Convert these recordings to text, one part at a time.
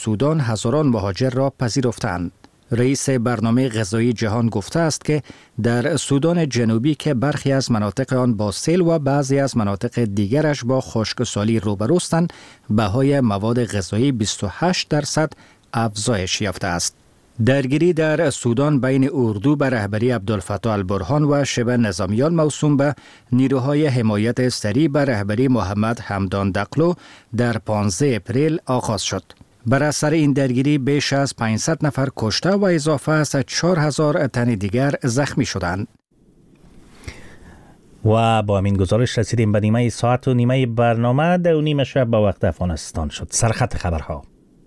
سودان هزاران مهاجر را پذیرفتند. رئیس برنامه غذایی جهان گفته است که در سودان جنوبی که برخی از مناطق آن با سیل و بعضی از مناطق دیگرش با خشکسالی روبروستند، بهای مواد غذایی 28% افزایش یافته است. درگیری در سودان بین اردو به رهبری عبدالفتاح البرهان و شبه نظامیان موسوم به نیروهای حمایت سریع به رهبری محمد حمدان دقلو در 15 اپریل آغاز شد. بر اثر این درگیری بیش از 500 نفر کشته و اضافه از 4000 تن دیگر زخمی شدند. و با همین گزارش رسیدیم به نیمه ساعت و نیمه برنامه. 2:30 شب به وقت افغانستان شد. سرخط خبرها.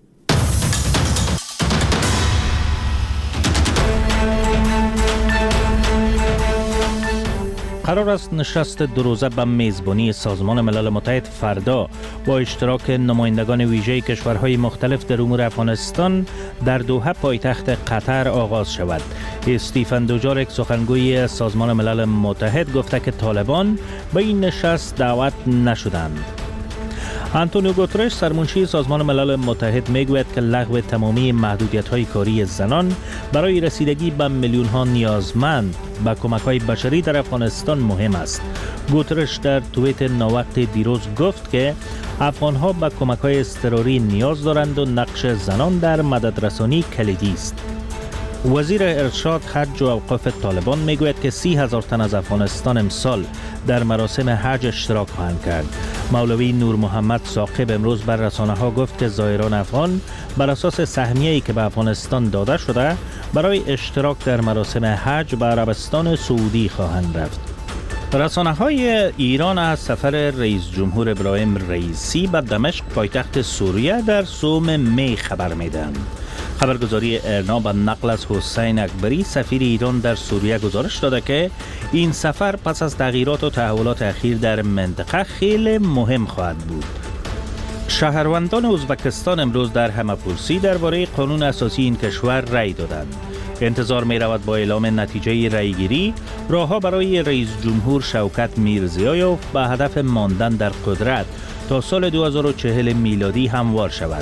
قرار است نشست دو روزه به میزبانی سازمان ملل متحد فردا با اشتراک نمایندگان ویژه کشورهای مختلف در امور افغانستان در دوحه پایتخت قطر آغاز شود. استیفن دوجارک سخنگوی سازمان ملل متحد گفته که طالبان به این نشست دعوت نشدند. آنتونیو گوترش سرمنشی سازمان ملل متحد میگوید که لغو تمامی محدودیت‌های کاری زنان برای رسیدگی به میلیون‌ها نیازمند به کمک‌های بشری در افغانستان مهم است. گوترش در توییت ناوقت دیروز گفت که افغان‌ها به کمک‌های اضطراری نیاز دارند و نقش زنان در مددرسانی کلیدی است. وزیر ارشاد، حج و اوقاف طالبان میگوید که 30,000 تن از افغانستان امسال در مراسم حج اشتراک خواهند کرد. مولوی نور محمد ثاقب امروز بر رسانه‌ها گفت که زائران افغان بر اساس سهمیه‌ای که به افغانستان داده شده برای اشتراک در مراسم حج به عربستان سعودی خواهند رفت. رسانه‌های ایران از سفر رئیس جمهور ابراهیم رئیسی به دمشق پایتخت سوریه در سوم می خبر میدهند. خبرگزاری ارنا به نقل از حسین اکبری سفیر ایران در سوریه گزارش داده که این سفر پس از تغییرات و تحولات اخیر در منطقه خیلی مهم خواهد بود. شهروندان ازبکستان امروز در همه‌پرسی درباره قانون اساسی این کشور رأی دادند. انتظار می رود با اعلام نتیجه رأیگیری راهها برای رئیس جمهور شوکت میرزیایوف به هدف ماندن در قدرت تا سال 2040 میلادی هموار شود.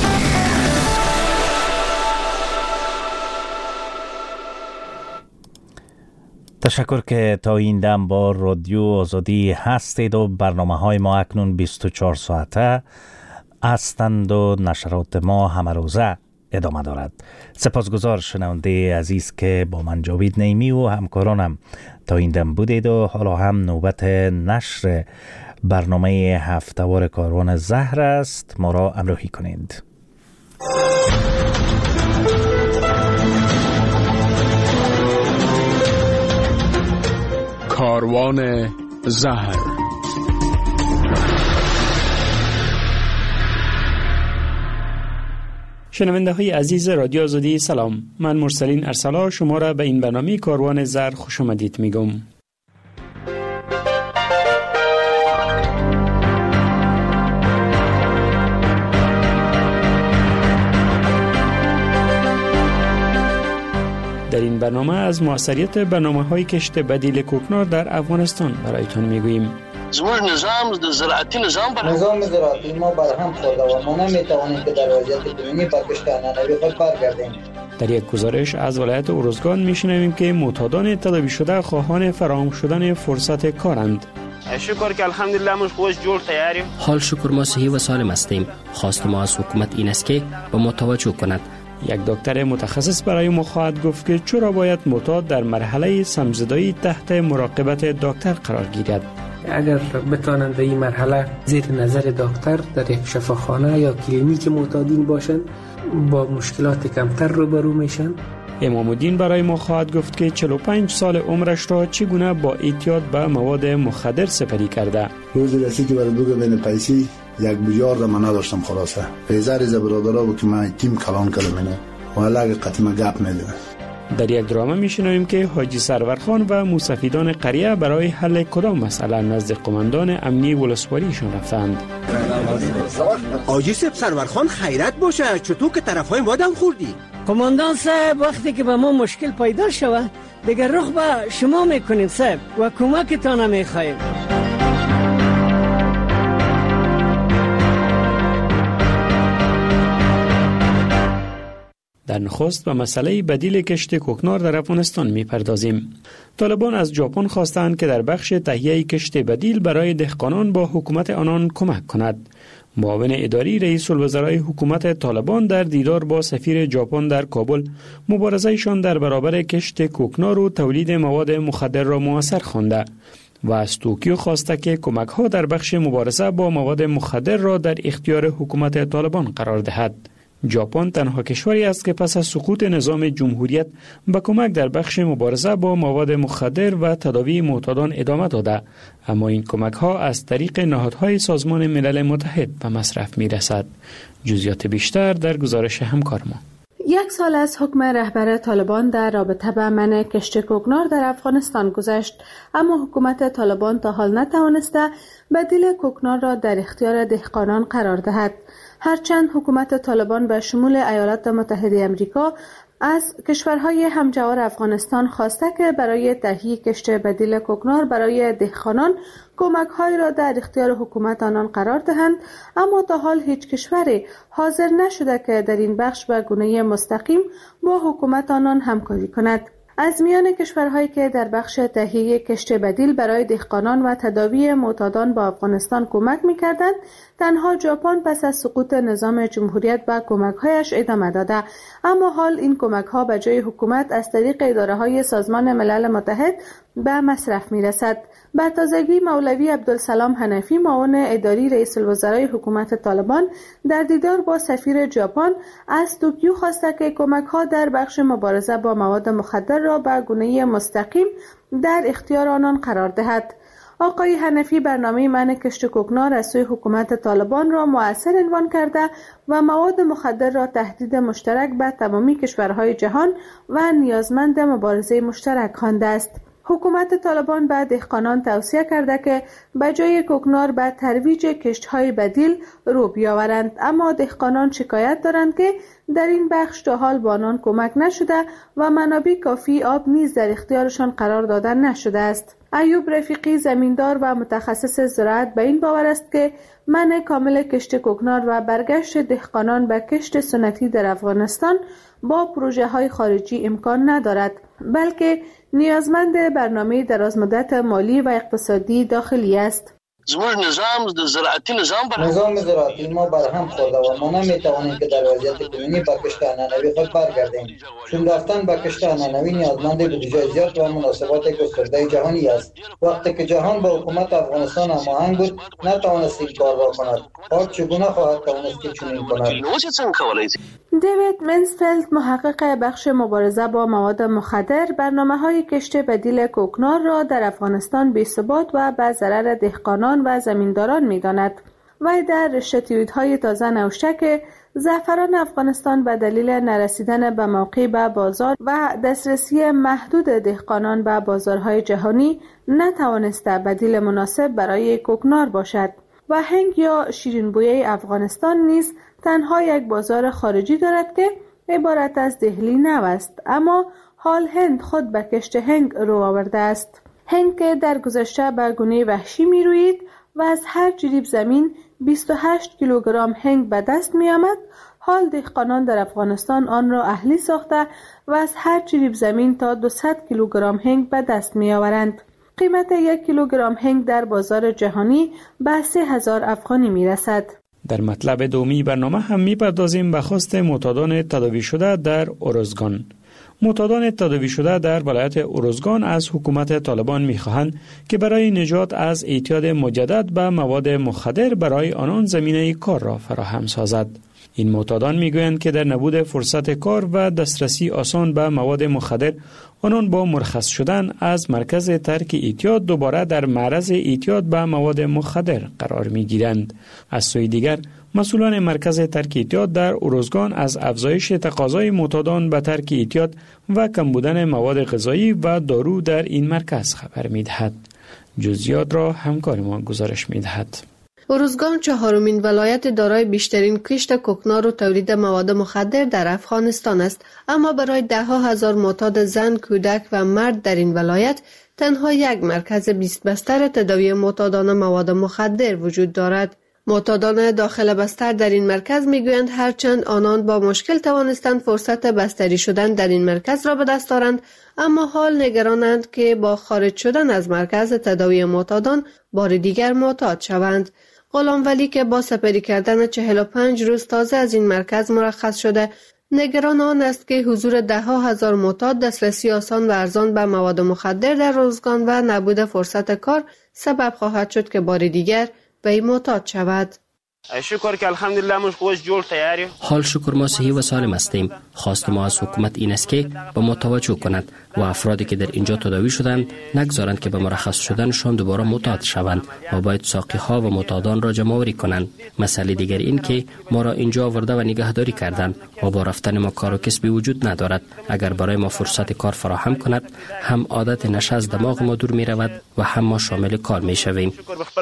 تشکر که تا این دم با رادیو آزادی هستید و برنامه‌های ما اکنون 24 ساعته هستند و نشرات ما همه روزه ادامه دارد. سپاسگزار شنونده عزیز که با من جاوید نیمی و همکارانم تا این دم بودید و حالا هم نوبت نشر برنامه هفته‌وار کاروان زهر است. ما را همراهی کنید. کاروان زهر. شنونده های عزیز رادیو آزادی سلام. من مرسلین ارسلا شما را به این برنامه کاروان زهر خوش آمدید میگم. در این برنامه از موثریت برنامه‌های کشت بدیل کوکنار در افغانستان برایتان میگوییم. زموږ نظام زراعتی نظام زراعتی ما برهم خورده و ما نمیتوانیم که در وضعیت کنونی با کشتارنانوی خود برگردیم. در یک گزارش از ولایت ارزگان میشنویم که معتادان طلبی شده خواهان فراهم شدن فرصت کارند. شکر که الحمدلله ما خوش جور تیاریم. حال شکر ما صحیح و سالم هستیم. خواست ما از حکومت این است که به ما توجه کند. یک دکتر متخصص برای ما خواهد گفت که چرا باید معتاد در مرحله سمزدایی تحت مراقبت دکتر قرار گیرد. اگر بتوانند به این مرحله زیر نظر دکتر در یک شفاخانه یا کلینیک معتادین باشند با مشکلات کمتر روبرو میشن. امام الدین برای ما خواهد گفت که 45 سال عمرش را چگونه با اعتیاد به مواد مخدر سپری کرده. روزی رسید که برای دوگه بین پیسی یک بجار را من نداشتم خلاصه. ریزه برادرها بود که من تیم کلان کردم اینه و علاقه قطیمه گپ میده. در یک درامه میشنویم که حاجی سرورخان و موسفیدان قریه برای حل کدام مسئله نزد قماندان امنی ولسواریشان رفتند. حاجی سرورخان خیرت باشه، چطور که طرفای ما دم خوردی؟ قماندان صاحب وقتی که به ما مشکل پیدا شود دیگر رخ به شما میکنیم صاحب و کمکتان میخواهیم. در نخست به مسئله بدیل کشت کوکنار در افغانستان میپردازیم. طالبان از ژاپن خواستند که در بخش تهیه کشت بدیل برای دهقانان با حکومت آنان کمک کند. معاون اداری رئیس الوزرای حکومت طالبان در دیدار با سفیر ژاپن در کابل مبارزه‌شان در برابر کشت کوکنار و تولید مواد مخدر را مؤثر خوانده و از توکیو خواسته که کمک‌ها در بخش مبارزه با مواد مخدر را در اختیار حکومت طالبان قرار دهد. ژاپن تنها کشوری است که پس از سقوط نظام جمهوریت به کمک در بخش مبارزه با مواد مخدر و تداوی معتادان ادامه داده، اما این کمک‌ها از طریق نهادهای سازمان ملل متحد به مصرف می‌رسد. جزئیات بیشتر در گزارش همکار ما. 1 سال از حکم رهبر طالبان در رابطه با منع کشت کوکنار در افغانستان گذشت، اما حکومت طالبان تا حال نتوانسته بدیل کوکنار را در اختیار دهقانان قرار دهد. هرچند حکومت طالبان به شمول ایالات متحده آمریکا از کشورهای همجوار افغانستان خواسته که برای تهیه کشت بدیل کوکنار برای دهقانان کمک‌هایی را در اختیار حکومت آنان قرار دهند، اما تا حال هیچ کشوری حاضر نشده که در این بخش به گونه مستقیم با حکومت آنان همکاری کند. از میان کشورهایی که در بخش تهیه کشت بدیل برای دهقانان و تداوی معتادان با افغانستان کمک می‌کردند، تنها ژاپن پس از سقوط نظام جمهوریت به کمک‌هایش ادامه داده، اما حال این کمک‌ها به جای حکومت از طریق اداره‌های سازمان ملل متحد به مصرف می‌رسد. به تازگی مولوی عبدالسلام حنفی معاون اداری رئیس الوزرای حکومت طالبان در دیدار با سفیر ژاپن از توکیو خواسته که کمک‌ها در بخش مبارزه با مواد مخدر را به گونه مستقیم در اختیار آنان قرار دهد. آقای حنفی برنامه منع کشت کوکنار از سوی حکومت طالبان را مؤثر عنوان کرده و مواد مخدر را تهدید مشترک به تمامی کشورهای جهان و نیازمند مبارزه مشترک خوانده است. حکومت طالبان به دهقانان توصیه کرده که به جای کوکنار به ترویج کشت‌های بدیل رو بیاورند، اما دهقانان شکایت دارند که در این بخش تا حال به آنان کمک نشده و منابع کافی آب نیز در اختیارشان قرار داده نشده است. ایوب رفیقی زمیندار و متخصص زراعت به این باور است که منع کامل کشت کوکنار و برگشت دهقانان به کشت سنتی در افغانستان با پروژه‌های خارجی امکان ندارد، بلکه نیازمند برنامه درازمدت مالی و اقتصادی داخلی است. نظام زراعتی ما برهم خورده و ما نمیتوانیم که در وضعیت کنونی به کشت عنعنوی خود برگردیم، چون رفتن به کشت عنعنوی نیازمند بودجه زیاد و مناسبات گسترده جهانی است. وقتی که جهان با حکومت افغانستان هماهنگ بود نتوانست این کار را کند، حال چگونه خواهد توانست که چنین کند؟ دیوید منسفلد محقق بخش مبارزه با مواد مخدر برنامه‌های کشت بدیل کوکنار را در افغانستان بی‌ثبات و به ضرر دهقانان و زمینداران می‌داند. وی در رشته تازه نوشته که زعفران افغانستان به دلیل نرسیدن به موقع به بازار و دسترسی محدود دهقانان به بازارهای جهانی نتوانسته بدیل مناسب برای کوکنار باشد و هنگ یا شیرین‌بویه افغانستان نیز تنها یک بازار خارجی دارد که عبارت از دهلی نو است، اما حال هند خود به کشت هنگ رو آورده است. هنگ که در گذشته به گونه وحشی می روید و از هر جریب زمین 28 کیلوگرم هنگ به دست می آمد، حال دهقانان در افغانستان آن را اهلی ساخته و از هر جریب زمین تا 200 کیلوگرم هنگ به دست می آورند. قیمت 1 کیلوگرم هنگ در بازار جهانی به 3000 افغانی می رسد. در مطلب دومی برنامه هم می‌پردازیم به خواست معتادان تداوی شده در اروزگان. معتادان تداوی شده در ولایت اروزگان از حکومت طالبان می‌خواهند که برای نجات از اعتیاد مجدد به مواد مخدر برای آنان زمینه کار را فراهم سازد. این معتادان میگویند که در نبود فرصت کار و دسترسی آسان به مواد مخدر، آنان با مرخص شدن از مرکز ترک اعتیاد دوباره در معرض اعتیاد به مواد مخدر قرار میگیرند. از سوی دیگر مسئولان مرکز ترک اعتیاد در اروزگان از افزایش تقاضای معتادان به ترک اعتیاد و کم بودن مواد غذایی و دارو در این مرکز خبر میدهد. جزئیات را همکار ما گزارش میدهد. اروزگان چهارمین ولایت دارای بیشترین کشت کوکنار و تولید مواد مخدر در افغانستان است، اما برای ده‌ها هزار معتاد زن، کودک و مرد در این ولایت تنها یک مرکز 20 بستر تداوی معتادان مواد مخدر وجود دارد. معتادان داخل بستر در این مرکز میگویند هرچند آنان با مشکل توانستند فرصت بستری شدن در این مرکز را به دست آورند، اما حال نگرانند که با خارج شدن از مرکز تداوی معتادان بار دیگر معتاد شوند. غلام ولی که با سپری کردن 45 روز تازه از این مرکز مرخص شده، نگران آن است که حضور ده‌ها هزار معتاد، دسترسی آسان و ارزان به مواد مخدر در روزگان و نبود فرصت کار سبب خواهد شد که بار دیگر به معتاد شود. شکر که الحمدلله مش خوش جور تیاری. حال شکر ما صحیح و سالم هستیم. خواست ما از حکومت این است که به ما توجه کند و افرادی که در اینجا تداوی شدند نگذارند که به مرخص شدنشان دوباره معتاد شوند و باید ساقی ها و معتادان را جمع آوری کنند. مسئله دیگر این که ما را اینجا آورده و نگهداری کردند و با رفتن ما کار و کسبی وجود ندارد. اگر برای ما فرصت کار فراهم کند هم عادت نشه از دماغ ما دور می رود و هم ما شامل کار می شویم.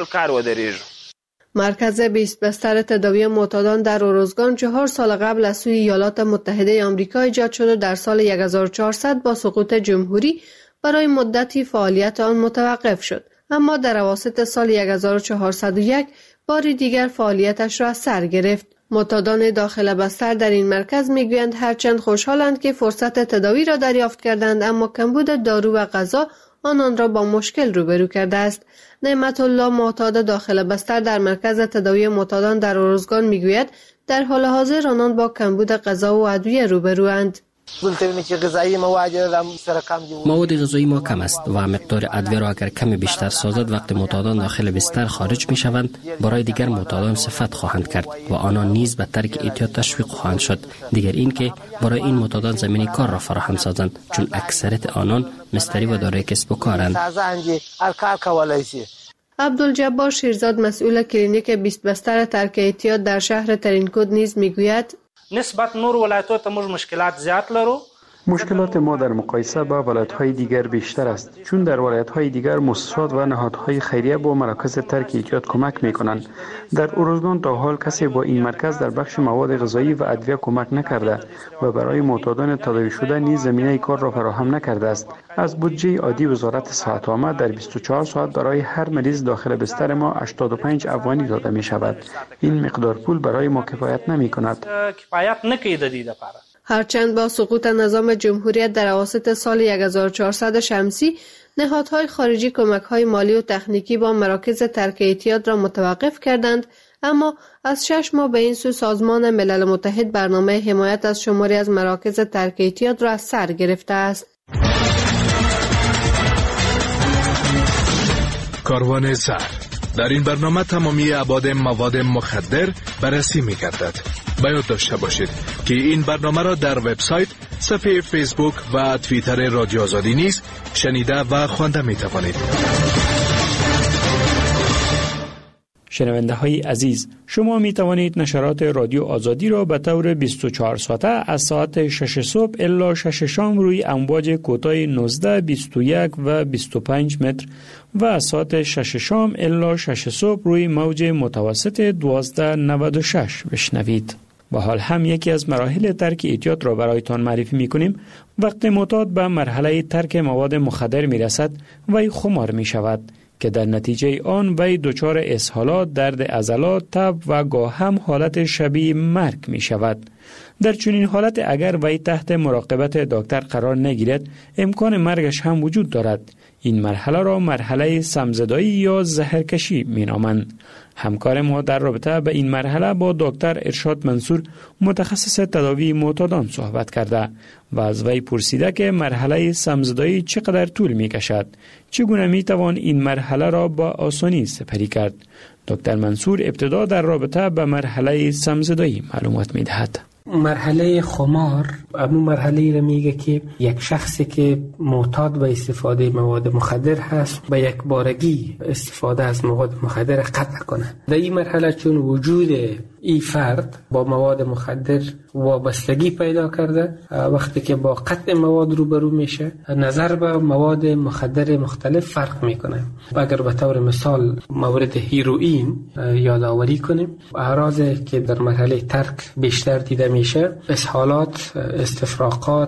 مرکز 20 بستر تداوی معتادان در اروزگان 4 سال قبل از سوی ایالات متحده آمریکا ایجاد شد و در سال 1400 با سقوط جمهوری برای مدتی فعالیت آن متوقف شد، اما در اواسط سال 1401 بار دیگر فعالیتش را از سر گرفت. معتادان داخل بستر در این مرکز میگویند هرچند خوشحالند که فرصت تداوی را دریافت کردند، اما کمبود دارو و غذا آنان را با مشکل روبرو کرده است. نعمت الله معتاد داخل بستر در مرکز تداوی معتادان در اروزگان میگوید در حال حاضر آنان با کمبود غذا و ادویه روبروند. مواد غذایی ما کم است و مقدار ادویه را اگر کمی بیشتر سازد وقتی معتادان داخل بستر خارج می شوند برای دیگر معتادان صفت خواهند کرد و آنان نیز به ترک اعتیاد تشویق خواهند شد. دیگر این که برای این معتادان زمینه کار را فراهم سازند چون اکثریت آنان مستری و دارای کسب و کارند. عبدالجبار شیرزاد مسئول کلینیک 20 بستر ترک اعتیاد در شهر ترینکود نیز میگوید نسبت نور ولایت‌ها ته مشکلات زیاد لرو. مشکلات ما در مقایسه با ولایت‌های دیگر بیشتر است چون در ولایت‌های دیگر مؤسسات و نهادهای خیریه با مراکز ترک اعتیاد کمک می‌کنند. در اروزگان تا حال کسی با این مرکز در بخش مواد غذایی و ادویه کمک نکرده و برای معتادان تداوی شده نیز زمینه کار را فراهم نکرده است. از بودجه عادی وزارت صحت عامه در 24 ساعت برای هر مریض داخل بستر ما 85 افغانی داده می‌شود. این مقدار پول برای ما کفایت نمی‌کند. کفایت نکیده دیده پاره. هرچند با سقوط نظام جمهوریت در اواسط سال 1400 شمسی نهادهای خارجی کمک‌های مالی و تکنیکی با مراکز ترک اعتیاد را متوقف کردند، اما از 6 ماه به این سو سازمان ملل متحد برنامه حمایت از شماری از مراکز ترک اعتیاد را از سر گرفته است. کاروان سحر در این برنامه تمامی ابعاد مواد مخدر بررسی می‌گردد. باید داشته باشید که این برنامه را در وبسایت، صفحه فیسبوک و توییتر رادیو آزادی نیز شنیده و خوانده می‌توانید. شنونده های عزیز، شما می توانید نشرات رادیو آزادی را به طور 24 ساعته از ساعت 6 صبح الی 6 شام روی امواج کوتاه 19، 21 و 25 متر و از ساعت 6 شام الی 6 صبح روی موج متوسط 1296 بشنوید. با حال هم یکی از مراحل ترک اعتیاد را برایتان معرفی می کنیم. وقتی معتاد به مرحله ترک مواد مخدر می رسد وی خمار می شود که در نتیجه آن وی دچار اسهالات، درد عضلات، تب و گاه هم حالت شبیه مرگ می شود. در چنین حالت اگر وی تحت مراقبت دکتر قرار نگیرد امکان مرگش هم وجود دارد. این مرحله را مرحله سمزدایی یا زهرکشی می نامند. همکار ما در رابطه به این مرحله با دکتر ارشاد منصور متخصص تداوی معتادان صحبت کرده و از وی پرسیده که مرحله سمزدایی چقدر طول می کشد، چگونه می توان این مرحله را با آسانی سپری کرد. دکتر منصور ابتدا در رابطه به مرحله سمزدایی معلومات می دهد. مرحله خمار همون مرحله را میگه که یک شخصی که معتاد به استفاده مواد مخدر هست به یک بارگی استفاده از مواد مخدر قطع کنه. در این مرحله چون وجود این فرد با مواد مخدر وابستگی پیدا کرده، وقتی که با قطع مواد روبرو میشه نظر به مواد مخدر مختلف فرق میکنه. اگر به طور مثال مورد هیروئین یادآوری کنیم، اعراضی که در مرحله ترک بیشتر دیده میشه اسهالات، استفراغات،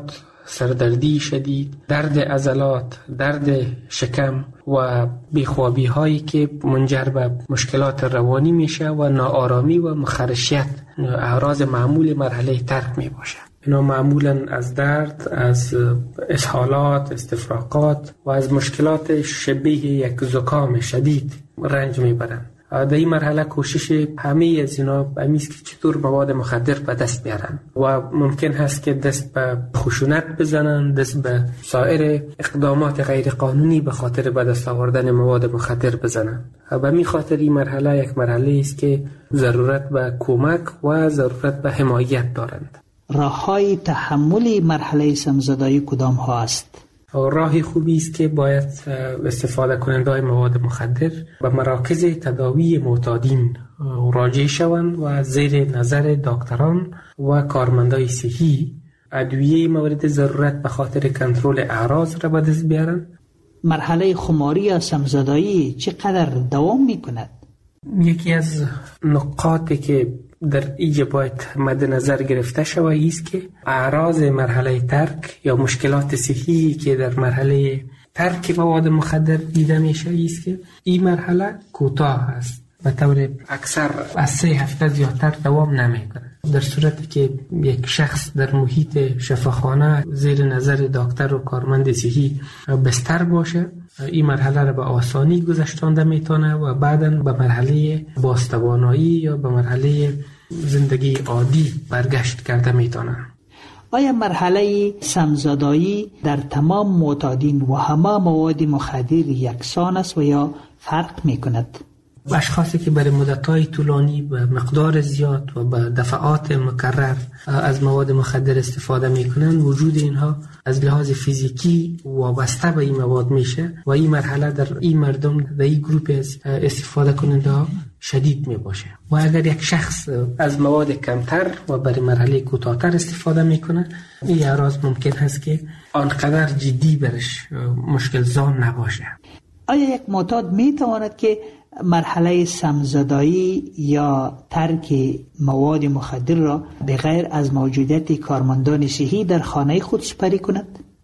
سردردی شدید، درد عضلات، درد شکم و بیخوابی هایی که منجر به مشکلات روانی میشه و ناآرامی و مخرشیت اعراض معمول مرحله ترک می باشه. اینا معمولا از درد، از اسهالات، استفراغات و از مشکلات شبیه یک زکام شدید رنج میبرن. در این مرحله کوشش همه از اینا همیست که چطور مواد مخدر به دست بیارن و ممکن هست که دست به خشونت بزنن، دست به سایر اقدامات غیر قانونی به خاطر به دست آوردن مواد مخدر بزنن. به می خاطر این مرحله یک مرحله است که ضرورت به کمک و ضرورت به حمایت دارند. راه‌های تحمل مرحله سمزدایی کدام ها است؟ راه خوبی است که باید استفاده کننده مواد مخدر به مراکز تداوی معتادین راجع شوند و زیر نظر دکتران و کارمندای صحی ادویه مورد ضرورت به خاطر کنترل اعراض را به دست بیارن. مرحله خماری یا سمزدایی چقدر دوام می کند؟ یکی از نقاطی که در اینجا باید مد نظر گرفته شود است که اعراض مرحله ترک یا مشکلات صحی که در مرحله ترک مواد مخدر دیده میشه است که این مرحله کوتاه است، به طور اکثر از 3 هفته زیادتر دوام نمیکنه. در صورتی که یک شخص در محیط شفاخانه زیر نظر دکتر و کارمند صحی بستر باشه، این مرحله را به آسانی گذشتانده میتونه و بعداً به مرحله بازتوانایی یا به مرحله زندگی عادی برگشت کرده میتونه. آیا مرحله سمزدایی در تمام معتادین و همه مواد مخدر یکسان است و یا فرق میکند؟ اشخاصی که برای مدت‌های طولانی به مقدار زیاد و به دفعات مکرر از مواد مخدر استفاده میکنن، وجود اینها از لحاظ فیزیکی وابسته به این مواد میشه و این مرحله در این مردم در این گروپ از استفاده کننده ها شدید می باشه. و اگر یک شخص از مواد کمتر و برای مرحله کوتاه‌تر استفاده میکنه، این اعراض ممکن هست که آنقدر جدی برش مشکل زا نباشه. آیا یک معتاد می تواند که مرحله سمزدایی یا ترک مواد مخدر را بغیر از موجودیت کارمندان صحی در خانه خود سپری کند؟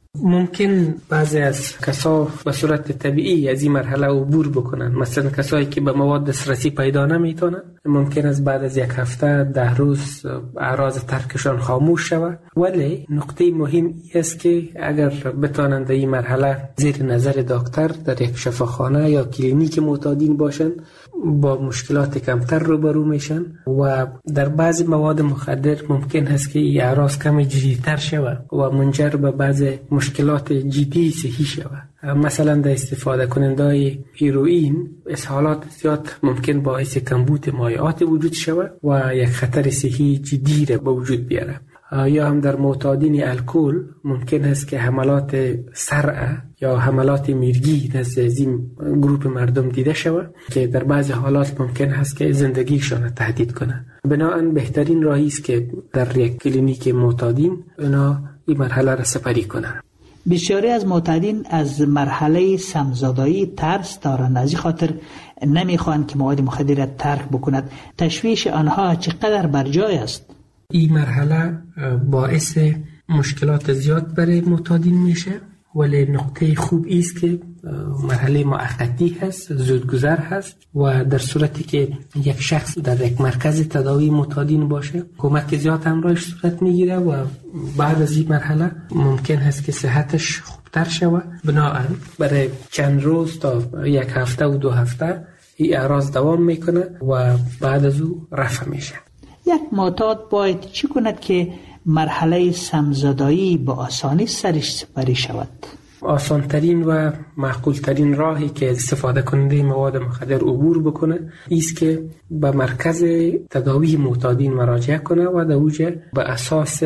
ممکن بعضی از کسا به صورت طبیعی از این مرحله عبور بکنن. مثلا کسایی که به مواد دسترسی پیدا نمیتونن، ممکن است بعد از 1 هفته 10 روز اعراض ترکشان خاموش شود. ولی نقطه مهم است که اگر بتونن در این مرحله زیر نظر دکتر در یک شفاخانه یا کلینیک معتادین باشن، با مشکلات کمتر روبرو میشن و در بعضی مواد مخدر ممکن است که این اعراض کم جدی‌تر شود و منجر به بعضی مشکلات جدی صحی شود. مثلا در استفاده کنندای هیروئین اسهالات زیاد ممکن باعث کمبود مایعات وجود شود و یک خطر صحی جدی را به وجود بیاره. یا هم در معتادین الکل ممکن است که حملات صرع یا حملات میرگی نزد این گروه مردم دیده شود که در بعضی حالات ممکن است که زندگیشان تهدید کنه. بنابراین بهترین راهی است که در یک کلینیک معتادین اونا این مرحله را سپری کنن. بسیاری از معتادین از مرحله سمزدایی ترس دارند، از این خاطر نمیخوان که مواد مخدر را ترک بکند. تشویش آنها چقدر بر جای است؟ این مرحله باعث مشکلات زیاد برای معتادین میشه، ولی نقطه خوب است که مرحله موقتی هست، زودگذر هست و در صورتی که یک شخص در یک مرکز تداوی معتادین باشه، کمک زیاد همراهش صورت میگیره و بعد از این مرحله ممکن هست که صحتش خوبتر شود. بنابراین برای چند روز تا 1 هفته و 2 هفته این اعراض دوام میکنه و بعد از او رفع میشه. یک معتاد باید چی کند که مرحله سمزدایی با آسانی سرش سپری شود؟ آسانترین و معقولترین راهی که استفاده کننده مواد مخدر عبور بکنه ایست که به مرکز تداوی معتادین مراجعه کنه و در اوجه به اساس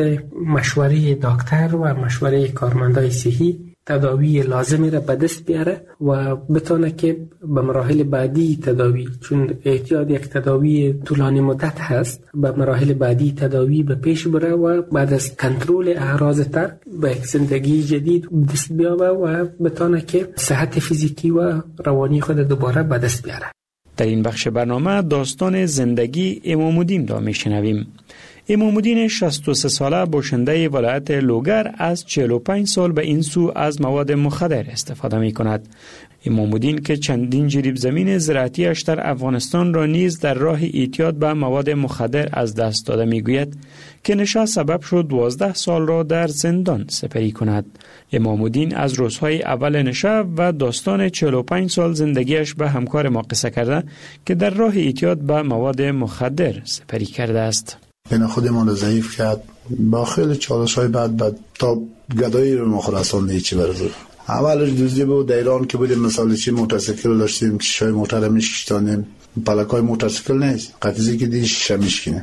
مشوره دکتر و مشوره کارمندای صحی تداوی لازمی را به دست بیاره و بتونه که به مراحل بعدی تداوی، چون احتیاج یک تداوی طولانی مدت هست، به مراحل بعدی تداوی به پیش بره و بعد از کنترل اعراض ترک به یک زندگی جدید دست بیاره و بتونه که صحت فیزیکی و روانی خود دوباره به دست بیاره. در این بخش برنامه داستان زندگی امام الدین را میشنویم. امام الدین 63 ساله باشنده ولایت لوگر از 45 سال به این سو از مواد مخدر استفاده می کند. امام الدین که چندین جریب زمین زراعتیش در افغانستان را نیز در راه اعتیاد به مواد مخدر از دست داده می گوید که نشه سبب شد 12 سال را در زندان سپری کند. امام الدین از روزهای اول نشه و داستان 45 سال زندگیش به همکار ما قصه کرده که در راه اعتیاد به مواد مخدر سپری کرده است. این خودمان رو ضعیف کرد، با خیلی چالش های بعد تا گدایی رو مخرسان هیچی برزد. اولش دوزی بود در ایران که بودیم مثلا چی موتورسیکل داشتیم، شیشه های موتور میشکشتانیم، پلکای موتورسیکل نیست، قطیزی که دیگه شیشه میشکنه.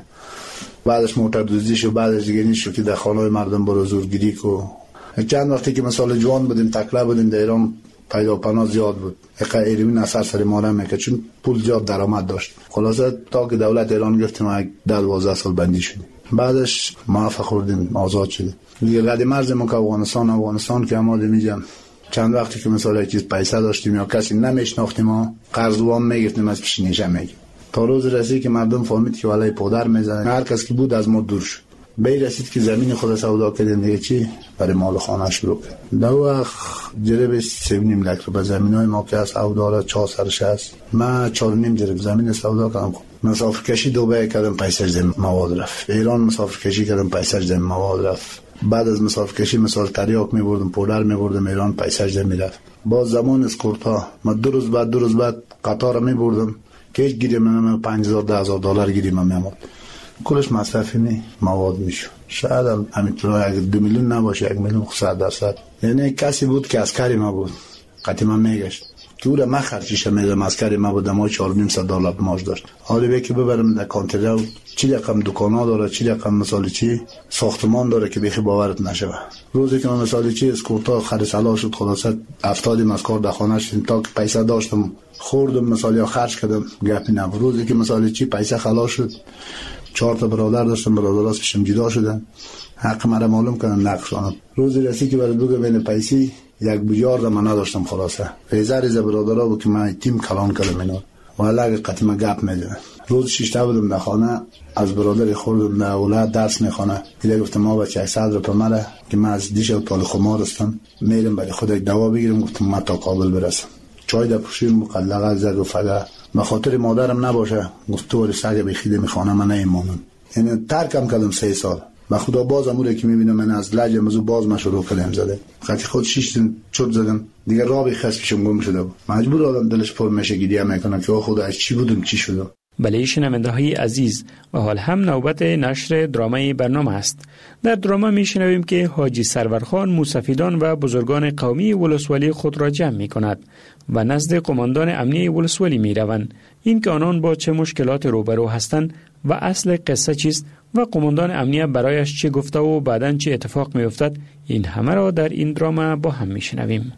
بعدش موتور دوزی شو، بعدش دیگه نیست که در خانه مردم برو زورگیری کو. چند وقتی که مثلا جوان بودیم تکله بودیم در ایران پیدا پناه زیاد بود، اقا ایروین اثر سر ماره میکرد چون پول زیاد درآمد داشت. خلاصه تا که دولت ایران گفتیم 10-12 سال بندی شدیم، بعدش معاف خوردیم، آزاد شدیم. دیگه رد مرز ما که افغانستان که ما میگم چند وقتی که مثلا چیز پیسه داشتیم یا کسی نمیشناختیم ما قرض وام میگرفتیم از پیش نیشه میگیم تا روز رسید که مردم فهمید که ولای پدر میزنن، هر کس که بود از ما دور شد. به رسید که زمین خود سودا کردیم دیگه چی برای مال خانه شروع کرد. در وقت جرب 3.5 لک رو به زمینای ما که از سودا 460 من 4.5 جرب زمین سودا کردم. مسافر کشی دبی کردم پیسش زمین مواد رفت، ایران مسافر کشی کردم پیسش زمین مواد رفت. بعد از مسافر کشی مثال تریاک می‌بردم، پودر می‌بردم ایران پیسش زمین می‌رفت. با زمان اسکورتا ما 2 روز بعد قطار می‌بردم که هیچ گیریم من $5,000-10,000 گیریم میامد. کلش مصرفی نی مواد میشد. شاید همینطور اگه 2 میلیون نباشه 1,100,000%. یعنی کسی بود که عسکری ما بود، قطعی من میگشت که او را من خرچیش میدم، عسکری ما بود، ما $4,500 معاش داشت. حالا به که ببرم در کانتر چی رقم دکانا داره، چی رقم مثال چی ساختمان داره که بخی باورت نشه. روزی که من مثال چی اسکورتا خرید سلا شد، خلاصه 70 از کار در خانه شدیم تا که پیسه داشتم خوردم مثال یا خرج کردم گپی نبود. روزی که مثال چی پیسه خلاص شد 4 تا برادر داشتم، برادرات کشم جدا شدن، حق مرا معلوم کردم نقشانم. روزی رسید که برای دوگه بین پیسی 1 بیار را من نداشتم. خلاصه ریزه برادرها بود که من تیم کلان کردم اینا و علاقه قطعی من گپ میدونم. روز 6 تا بودم در خانه، از برادری خوردم در اولاد درس میخونه. دیگه گفتم ما بچه 100 روپیه مره که من از دیش و طال خمار هستم میرم برای خود دوا بگیرم. گفتم من تا کابل برسم، چای در پوشیم مقلقه زد و فقط به خاطر مادرم نباشه. گفت تو سگ بخیده میخوانه من نمیمونم. یعنی ترکم کردم 3 سال. به خدا باز اموره که میبینم من از لجم از باز ما شروع کردم زده. خاطر خود 6 چوب زدم دیگه راه بخواست کشم گم شده بود. مجبور آدم دلش پر میشه گریه میکنه که خدا از چی بودم چی شدم. بله شنونده های عزیز، و حال هم نوبت نشر درامای برنامه است. در دراما میشنویم که حاجی سرورخان موسفیدان و بزرگان قومی ولسوالی خود را جمع می کند و نزد قماندان امنیه ولسوالی می روند. این که آنان با چه مشکلات روبرو هستند و اصل قصه چیست و قماندان امنیه برایش چه گفته و بعداً چه اتفاق می افتد، این همه را در این دراما با هم میشنویم.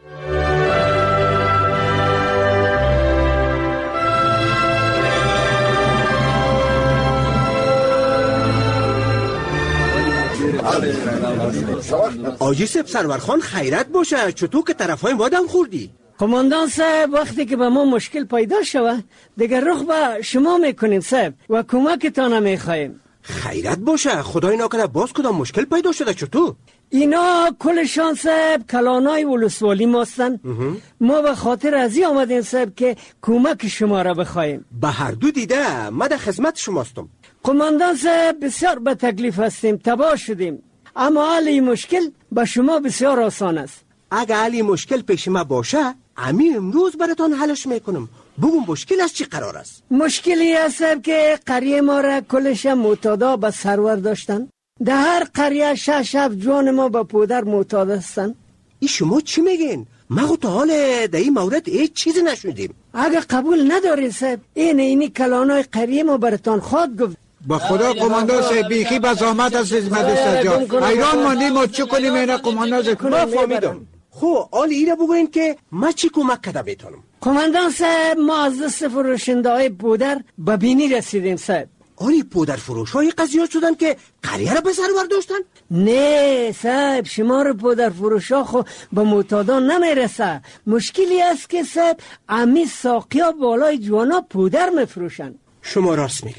آجی سب سرورخان خیرت باشه، چطور که طرفای ما دم خوردی؟ قماندان صاحب وقتی که به ما مشکل پیدا شود دیگر رخ به شما میکنیم صاحب و کمکتان میخوایم. خیرت باشه، خدای نکنه باز کدام مشکل پیدا شده چطور؟ اینا کلشان صاحب کلانای ولسوالی ماستن. ما به خاطر ازی آمدیم صاحب که کمک شما را بخوایم. به هر دو دیده ما در خدمت شماستم. قماندان صاحب بسیار به تکلیف هستیم، تباه شدیم، اما حل این مشکل به شما بسیار آسان است. اگه حل مشکل پیش ما باشه امروز براتان حلش میکنم. بگم مشکل از چی قرار است؟ مشکلی است که قریه ما را کلش معتادا به سرور داشتن. در هر قریه 6 جوان ما به پودر معتاد هستن. ای شما چی میگین؟ ما تا حال در این مورد هیچ چیزی نشنیدیم. اگه قبول ندارین صاحب اینی کلانای قریه ما براتان خود گفت. با خدا قماندان صاحب بیخی به زحمت از خدمت سجاد ایران ماندیم و چه کنیم اینا قماندان صاحب؟ ما فهمیدم. خب حالی ایره بگوین که ما چی کمک کده بیتونم؟ قماندان صاحب ما از دست فروشنده های پودر به بینی رسیدیم صاحب. آری پودر فروش های قضیات شدن که قریه را به سرور داشتن؟ نه صاحب شمار پودر فروش ها خو به معتادان نمیرسه. مشکلی است که صاحب امی ساقیا بالای جوانا پودر میفروشن. شما راست میگین.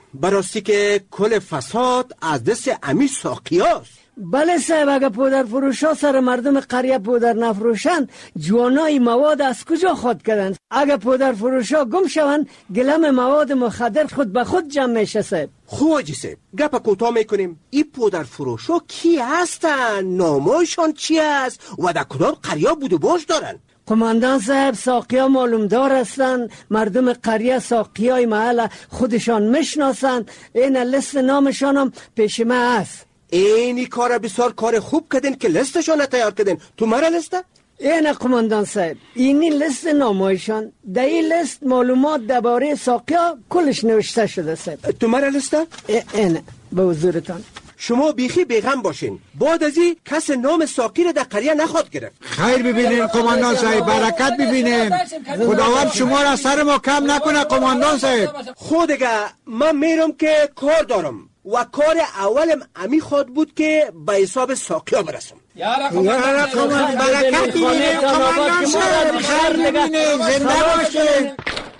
براستی که کل فساد از دست امی ساقیاست. بله صاحب، اگه پودر فروشا سر مردم قریه پودر نفروشند، جوانای مواد از کجا خود کردند؟ اگه پودر فروشا گم شوند، گلم مواد مخدر خود به خود جمع میشه صاحب. خوب آجی صاحب، گپ کوتاه میکنیم. این پودر فروشا کی هستن؟ نامایشان چی است؟ و در کدام قریه بود و باش دارن؟ قماندان صاحب، ساقیا معلوم دار هستند. مردم قریه ساقیای محل خودشان میشناسند. این لیست نامشان هم پیش ما است. اینی کار بسیار کار خوب کردین که لیستشان تیار کردین. تو مرا لیسته؟ این قماندان صاحب، اینی لیست نامایشان. در این لیست معلومات درباره ساقیا کلش نوشته شده صاحب. تو مرا لیسته؟ این به حضورتان. شما بیخی بیغم باشین. بعد از این کس نام ساقی را در قریه نخواد گرفت. خیر ببینین قماندان صاحب، برکت ببینیم. خداوند شما را سر ما کم نکنه قماندان صاحب. خودگه من میرم که کار دارم و کار اولم امی خود بود که به حساب ساقیا برسم. یا قماندان برکت ببینیم قماندان صاحب. خیر ببینیم، زنده باشین.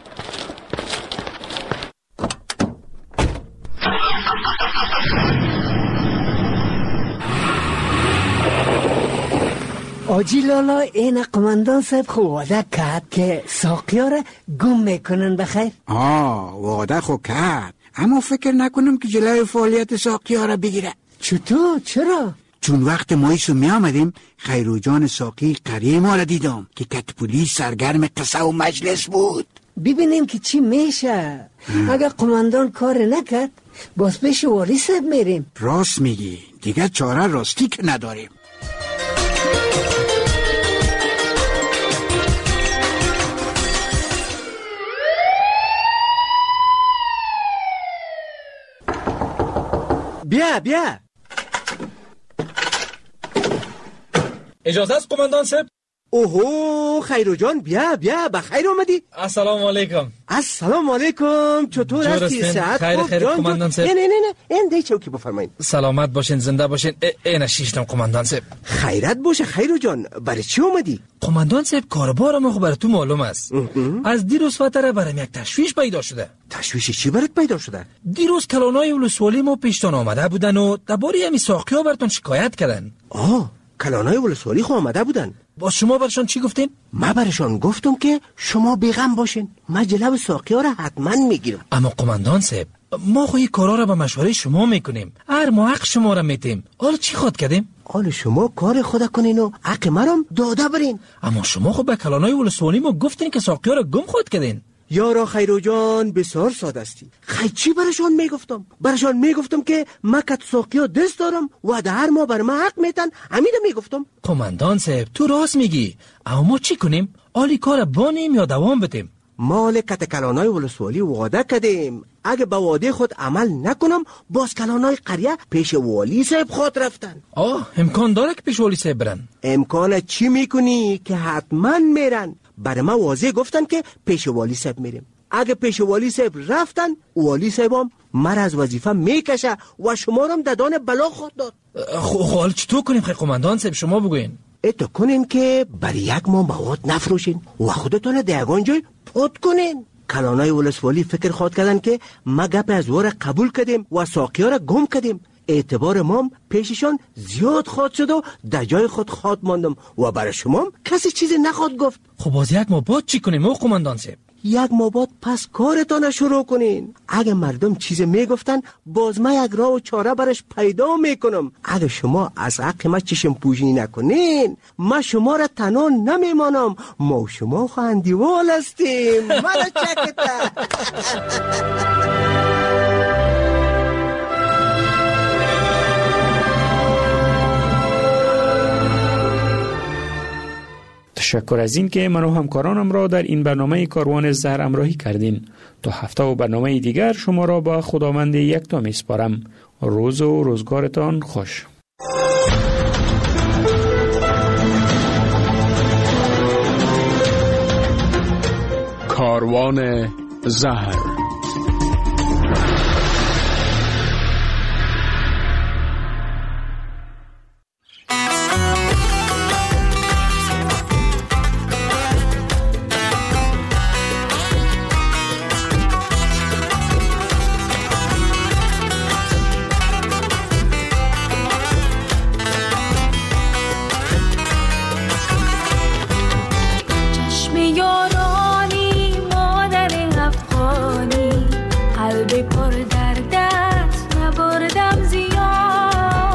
آجی لالا، این قماندان صاحب خو وعده کرد که ساقیا را گم میکنن بخیر. وعده خو کرد، اما فکر نکنم که جلوی فعالیت ساقیا را بگیره. چطور؟ چرا؟ چون وقت مایسو می آمدیم خیرو جان ساقی قریه ما را دیدم که کتپولی سرگرم قصه و مجلس بود. ببینیم که چی میشه. اگر قماندان کار نکرد باز پیش والی صاحب میریم. راست میگی، دیگر چاره راستی که نداریم. بیا اجازه است قماندان صاحب؟ اوهو خیرو جان، بیا بخیر اومدی. السلام علیکم. السلام علیکم. چطور هستی؟ صحت خوب؟ خیر قماندان صاحب. نه این دی چوکی بفرمایید. سلامت باشین، زنده باشین. این شیشتم قماندان صاحب. خیرت باشه خیرو جان. برای چی اومدی؟ قماندان صاحب، کاربار ما خب برای تو معلوم است. از دیروز فتره برام یک تشویش پیدا شده. تشویش چی برات پیدا شده؟ دیروز کلانای ولسوالی ما پیشتان آمده بودن و درباره همین ساقیا براتون شکایت کردن. کلانای ولسوالی خو آمده بودن. با شما برشان چی گفتین؟ ما برشان گفتم که شما بیغم باشین، ما جلو ساقیا را حتما میگیرم. اما قماندان صاحب، ما خو این کارا را به مشوره شما میکنیم، هر ما حق شما را میتیم. حالا چی خود کردیم؟ حالا شما کار خود کنین و حق مرام داده برین. اما شما خو به کلانای ولسوالی ما گفتین که ساقیا را گم خود کردین. یارا خیرو جان، بسیار ساده استی. چی برشان میگفتم؟ برشان میگفتم که ما کت ساقیا دست دارم و در هر ما بر ما حق میتن. امیده میگفتم. قماندان صاحب، تو راست میگی، اما ما چی کنیم؟ آلی کار بانیم یا دوام بدیم؟ مال کت کلانای ولسوالی وعده کردیم، اگه به وعده خود عمل نکنم باز کلانای قریه پیش والی صاحب خود رفتن. امکان داره که پیش والی صاحب برن؟ امکان چی میکنی که حتما میرن. برای ما واضح گفتن که پیش والی صاحب میریم. اگه پیش والی صاحب رفتن، والی صاحب هم مر از وظیفه میکشه و شما رو هم ددان بلا خود داد. حال چطور کنیم خیلی قماندان صاحب؟ شما بگوین. اتو کنین که برای یک ماه مواد نفروشین و خودتون دیگان جای پود کنین. کلانای ولسوالی فکر خود کردن که ما گپ از وره قبول کردیم و ساقیا را گم کردیم. اعتبار مام پیششان زیاد خود شد و در جای خود خود ماندم و برای شما کسی چیزی نخواد گفت. خب باز یک ماه بعد چی کنیم او قماندان صاحب؟ یک ماه بعد پس کارتان شروع کنین. اگه مردم چیزی میگفتن باز ما یک راه و چاره برش پیدا میکنم. اگه شما از حق ما چشم پوشی نکنین ما شما را تنها نمیمانم. ما و شما خواندیوال هستیم. مرا چکتا. تشکر از این که من و همکارانم را در این برنامه کاروان زهر همراهی کردین. تا هفته و برنامه دیگر شما را با خداوند یکتا میسپارم. روز و روزگارتان خوش. کاروان زهر